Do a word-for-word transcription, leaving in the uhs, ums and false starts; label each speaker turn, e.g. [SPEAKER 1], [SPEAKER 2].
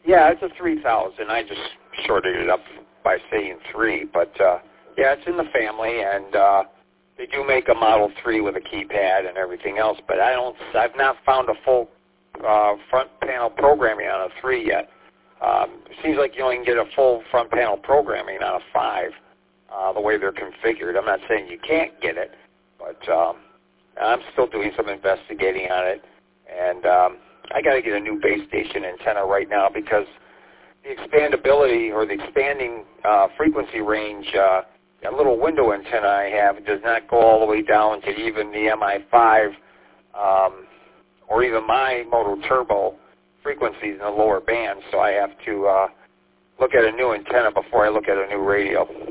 [SPEAKER 1] Yeah, it's a three thousand. I just shorted it up by saying three, but uh, yeah, it's in the family, and uh, they do make a Model three with a keypad and everything else, but I don't. I've not found a full uh, front panel programming on a three yet. Um, it seems like you only can get a full front panel programming on a five, uh, the way they're configured. I'm not saying you can't get it, but um, I'm still doing some investigating on it, and um, I got to get a new base station antenna right now because the expandability or the expanding uh, frequency range, uh, that little window antenna I have does not go all the way down to even the M I five um, or even my Moto Turbo frequencies in the lower band, so I have to uh, look at a new antenna before I look at a new radio.